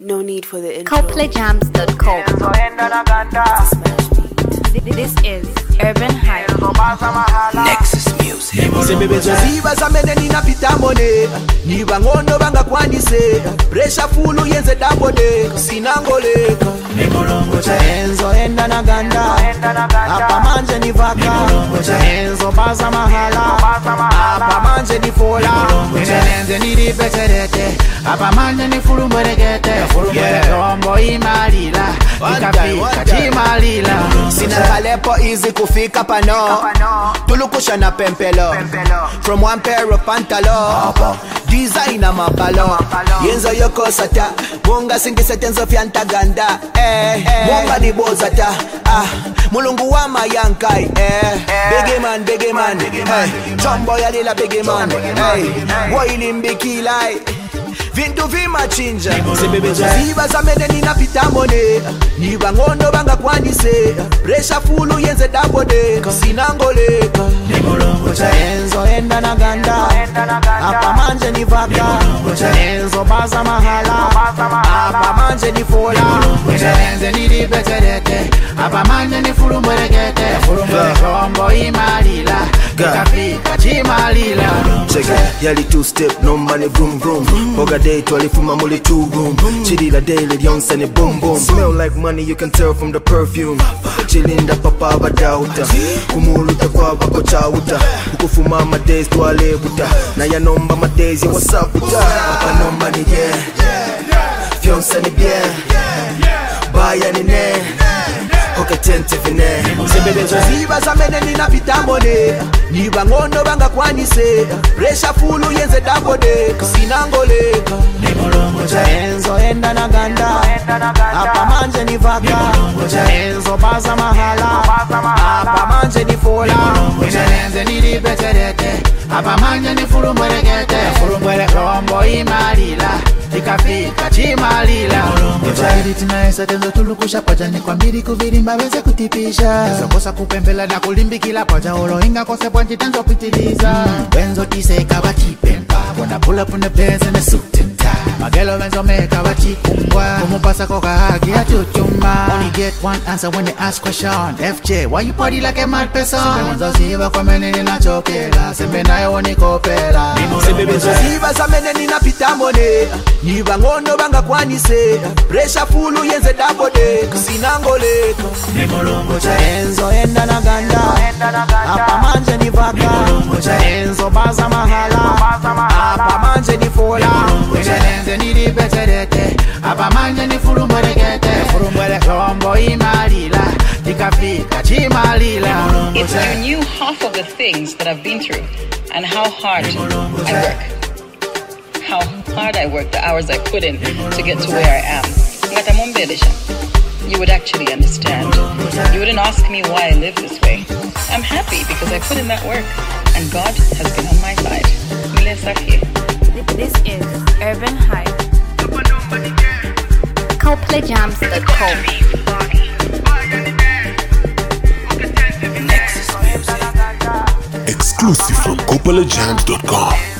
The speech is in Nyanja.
No need for the intro. CopleyJams.com. This is Urban Hype. Nexus Music. sebebezoziba zamene ninapita mone niba ngono bangakwanise pressure full yenze dabode sinangoleka enzo enda naganda apa manje ni vaka enzo baza mahala apa manje ni fola enzo ni beterete apa manje ni fulumberegete rombo imalila ikafika chimalila sina kalepo easy kufika pano tulukusha na pempelo from one pair of pantalo designer mabalo yenzo yoko sata munga singisetenzo fyantaganda munga ni bozata mulungu wa mayankai big man chombo ya lila big man woilimbikilai vintu vimachinja sebebezoziba zamene ninapita mone niba ngono bangakwanise pressure full yenze dabode sinangoleka enzo enda naganda apa manje ni vaka enzo baza mahala apa manje ni fola enzo ni beterete apa manje ni fulumberegete rombo imalila ikafika chimalila yali two step no money vroom vroom Boga day twalifuma muli two room Chilila daily yonsa ni boom boom Smell like money you can tell from the perfume Chilinda papa badauta Kumuluta kwa bako chauta Ukufuma my days twalebuta Na ya nomba my days ya what's up uta Apa nomba ni Fyonsa ni bien Baya ni ne Hoka tente vine sebebezoziba zamene ninapita mone niba ngono bangakwanise pressure full yenze dabode sinangoleka enzo enda naganda apa manje ni vaka enzo baza mahala apa manje ni fola enzo ni beterete apa manje ni fulumberegete rombo imalila ikafika chimalila Mtairi tinaesa tenzo tulukusha paja ni kwa mbili kuvirimba weze kutipisha Zokosa kupembela na kulimbikila paja olo inga kose pwanchi tenzo pitiliza Wenzo tiseka batipempa Wanna pull up in the Benz in a suit and tie Magelo wenzo meka batikumbwa Kumupasa koka hagi ya chuchuma Only get one answer when they ask question FJ, why you party like a mad person? Sime wanzo siva kwa menini na chokela Sembe na yo nikopela sebebezoziba zamene ninapita mone niba ngono bangakwanise pressure full yenze dabode sinangoleka enzo enda naganda apa manje ni vaka enzo baza mahala apa manje ni fola enzo ni beterete apa manje ni fulumberegete rombo imalila ikafika chimalila. If you knew half of the things that I've been through and how hard I work, the hours I put in to get to where I am, you would actually understand. You wouldn't ask me why I live this way. I'm happy because I put in that work and God has been on my side. This is Urban Hype. CopleyJams.com. Nexus Music. Exclusive from CopleyJams.com.